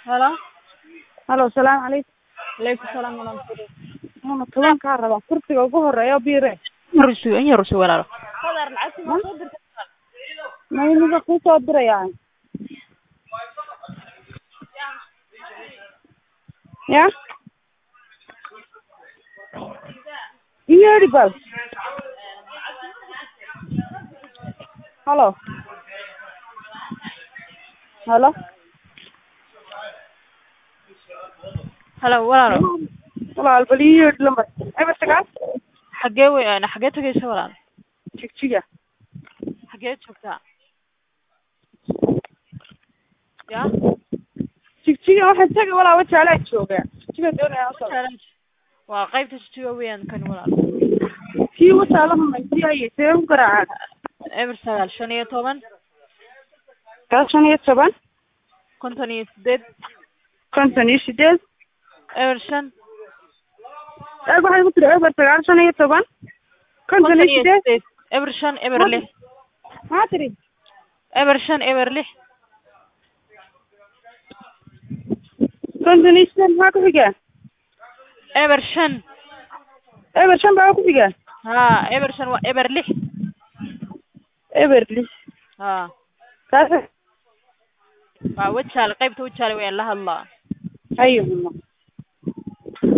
Hello. Halo, salaam calaykum. Alaykum salaam wa rahmatullahi. Mama toban kaa rabaa kursiga ugu horeeya biire. In yar soo walaalo. Ma iniga ku soo diraya. Ya? Iyeri bal. Halo. Halo. Hello walaalo. Walaal bal iyeri lambar. Ay basagaa. Xagee tagaysaa walaalo? Jigjiga. Xagee joogtaa? Ya? Jigjiga waxaan tagay walaa wajaalaa jooga. Jigjiga doonaya soo. Waa qaybta jigjiga weeyaan kan walaalo. Kii wajaalaha maydiyay seen garaaca. Eber 9 15 58 58 eber 5 waxay ku tiri eber 9 58 eber 5 eber 6 ها تري eber 5 eber 6 كنت نيشتن ها كفيجا eber 5 eber shan baa كفيجا ها eber 5 waa eber 6 eber lix ها kaas waa wajaale qaybta wajaale weeyaan la hadlaa ayuu